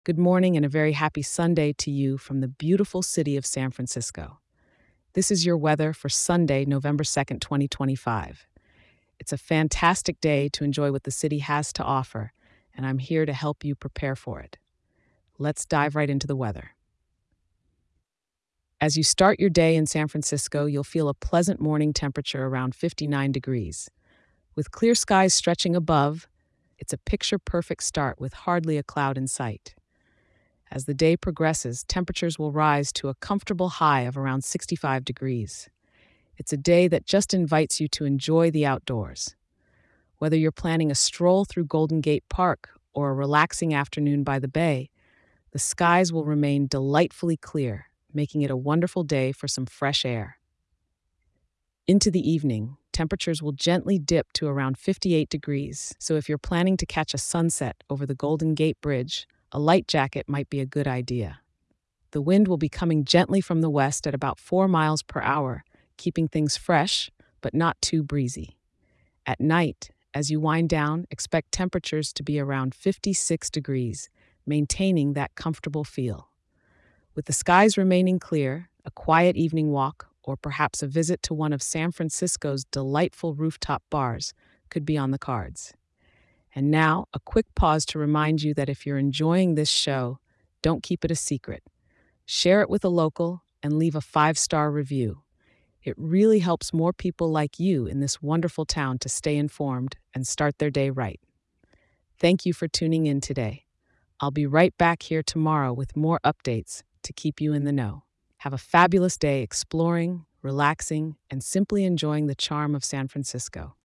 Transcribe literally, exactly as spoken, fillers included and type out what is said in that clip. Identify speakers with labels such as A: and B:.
A: Good morning and a very happy Sunday to you from the beautiful city of San Francisco. This is your weather for Sunday, November second, twenty twenty-five. It's a fantastic day to enjoy what the city has to offer, and I'm here to help you prepare for it. Let's dive right into the weather. As you start your day in San Francisco, you'll feel a pleasant morning temperature around fifty-nine degrees. With clear skies stretching above, it's a picture perfect start with hardly a cloud in sight. As the day progresses, temperatures will rise to a comfortable high of around sixty-five degrees. It's a day that just invites you to enjoy the outdoors. Whether you're planning a stroll through Golden Gate Park or a relaxing afternoon by the bay, the skies will remain delightfully clear, making it a wonderful day for some fresh air. Into the evening, temperatures will gently dip to around fifty-eight degrees, so if you're planning to catch a sunset over the Golden Gate Bridge, a light jacket might be a good idea. The wind will be coming gently from the west at about four miles per hour, keeping things fresh, but not too breezy. At night, as you wind down, expect temperatures to be around fifty-six degrees, maintaining that comfortable feel. With the skies remaining clear, a quiet evening walk, or perhaps a visit to one of San Francisco's delightful rooftop bars could be on the cards. And now, a quick pause to remind you that if you're enjoying this show, don't keep it a secret. Share it with a local and leave a five-star review. It really helps more people like you in this wonderful town to stay informed and start their day right. Thank you for tuning in today. I'll be right back here tomorrow with more updates to keep you in the know. Have a fabulous day exploring, relaxing, and simply enjoying the charm of San Francisco.